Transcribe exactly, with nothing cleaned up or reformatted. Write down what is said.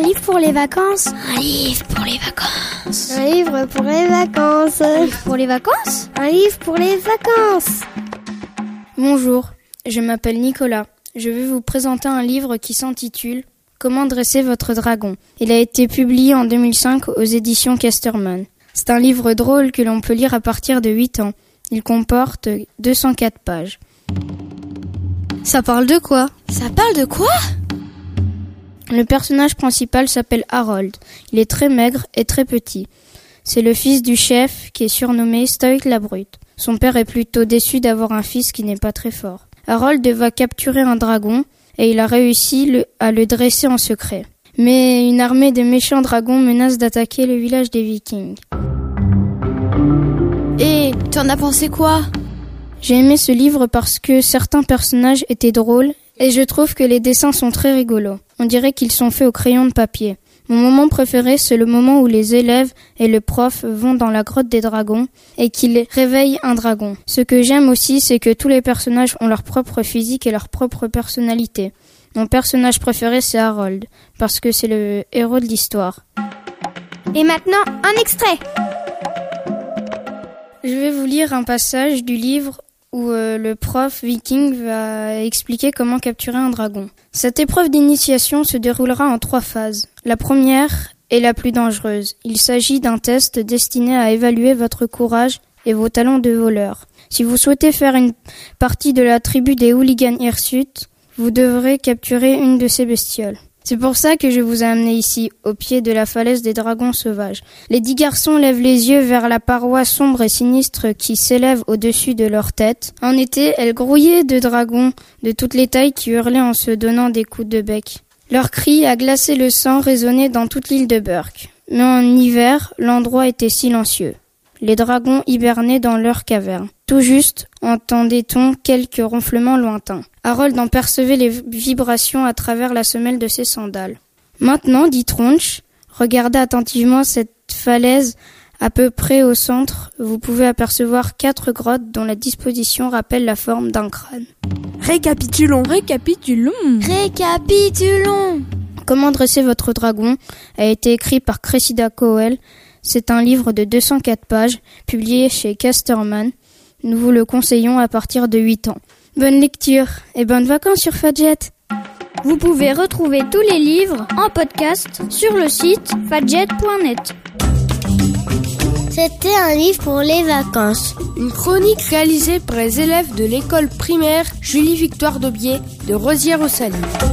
Un livre pour les vacances. Un livre pour les vacances. Un livre pour les vacances. Un livre pour les vacances. Un livre pour les vacances. Bonjour, je m'appelle Nicolas. Je vais vous présenter un livre qui s'intitule « Comment dresser votre dragon ». Il a été publié en deux mille cinq aux éditions Casterman. C'est un livre drôle que l'on peut lire à partir de huit ans. Il comporte deux cent quatre pages. Ça parle de quoi ? Ça parle de quoi ? Le personnage principal s'appelle Harold. Il est très maigre et très petit. C'est le fils du chef qui est surnommé Stoïc la Brute. Son père est plutôt déçu d'avoir un fils qui n'est pas très fort. Harold va capturer un dragon et il a réussi le, à le dresser en secret. Mais une armée de méchants dragons menace d'attaquer le village des Vikings. Et tu en as pensé quoi ? J'ai aimé ce livre parce que certains personnages étaient drôles et je trouve que les dessins sont très rigolos. On dirait qu'ils sont faits au crayon de papier. Mon moment préféré, c'est le moment où les élèves et le prof vont dans la grotte des dragons et qu'ils réveillent un dragon. Ce que j'aime aussi, c'est que tous les personnages ont leur propre physique et leur propre personnalité. Mon personnage préféré, c'est Harold, parce que c'est le héros de l'histoire. Et maintenant, un extrait. Je vais vous lire un passage du livre où euh, le prof viking va expliquer comment capturer un dragon. Cette épreuve d'initiation se déroulera en trois phases. La première est la plus dangereuse. Il s'agit d'un test destiné à évaluer votre courage et vos talents de voleur. Si vous souhaitez faire une partie de la tribu des hooligans hirsutes, vous devrez capturer une de ces bestioles. C'est pour ça que je vous ai amené ici, au pied de la falaise des dragons sauvages. Les dix garçons lèvent les yeux vers la paroi sombre et sinistre qui s'élève au-dessus de leur tête. En été, elles grouillaient de dragons de toutes les tailles qui hurlaient en se donnant des coups de bec. Leurs cris a glacé le sang résonnaient dans toute l'île de Burke. Mais en hiver, l'endroit était silencieux. Les dragons hibernaient dans leurs cavernes. Tout juste entendait-on quelques ronflements lointains. Harold en percevait les vibrations à travers la semelle de ses sandales. Maintenant, dit Tronche, regardez attentivement cette falaise à peu près au centre. Vous pouvez apercevoir quatre grottes dont la disposition rappelle la forme d'un crâne. Récapitulons, récapitulons, récapitulons. Comment dresser votre dragon a été écrit par Cressida Cowell. C'est un livre de deux cent quatre pages, publié chez Casterman. Nous vous le conseillons à partir de huit ans. Bonne lecture et bonnes vacances sur Fadjet. Vous pouvez retrouver tous les livres en podcast sur le site fadjet point net. C'était un livre pour les vacances. Une chronique réalisée par les élèves de l'école primaire Julie-Victoire Daubier de Rosières-aux-Salines.